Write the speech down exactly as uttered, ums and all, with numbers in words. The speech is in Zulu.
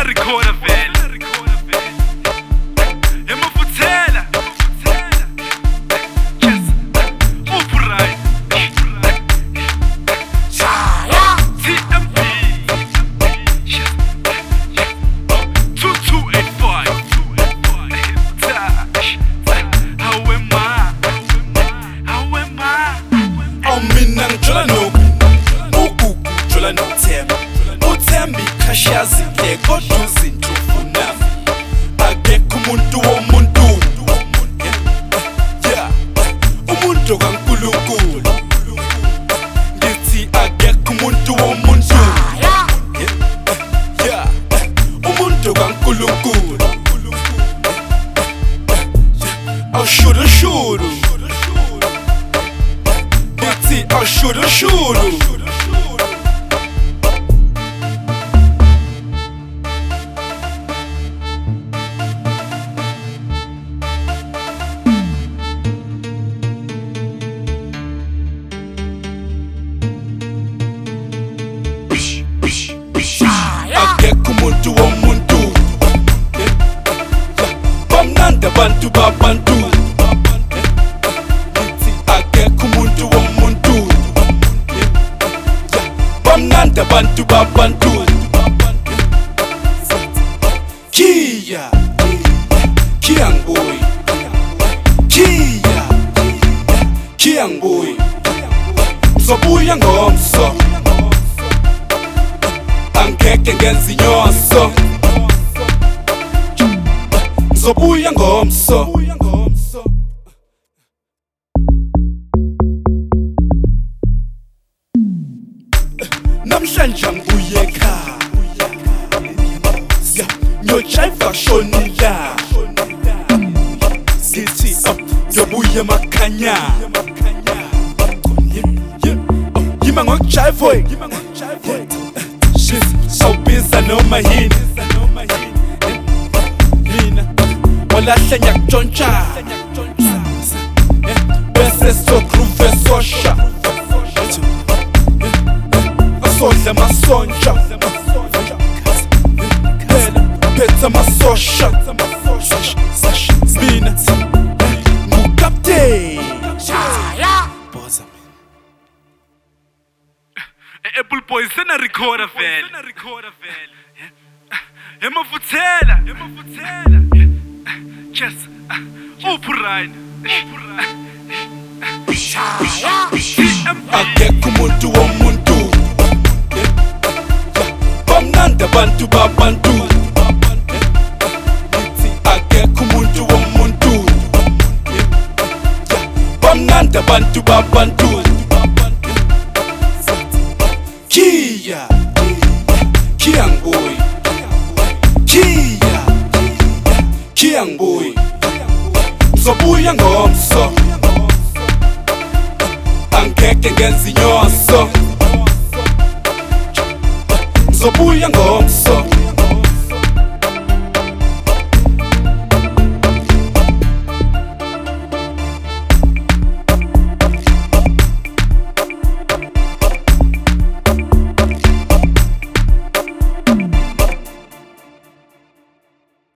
recorder vele emafuthela yes upright shaya T M B yes two two eight five how am I how am I oh mina ngijula noku ugugu jula nothemba uthemba ikhashazi ke kodwa izinto ufuna akekho umuntu womuntu yeah umuntu kaNkulunkulu ngithi akekho umuntu womuntu yeah umuntu kaNkulunkulu awushuru shuru ngithi awushuru shuru akekho umuntu womuntu bamnandi abantu babantu akekho umuntu womuntu bamnandi abantu babantu Kia Kia ngboy Kia Kia ngboy Zobuya ngomso angeke ngenza inyoso zobuya ngomso namhlanje ngibuye ekhaya ngiyojiva shonila sithi ngiyobuya emakhanya yima ngokujiva sawubiza noma yini mina walahle ngiyakutshontsha bese sogroove sosha asodla masontsha phela phetha masosha mina ngukapteni Apple Boys sena recorder vele emafuthela yes upright akekho umuntu womuntu bamnandi abantu babantu akekho umuntu womuntu bamnandi abantu babantu Kia Kia ngboy Kia Kia ngboy zobuya ngomso angeke ngenza inyoso zobuya ngomso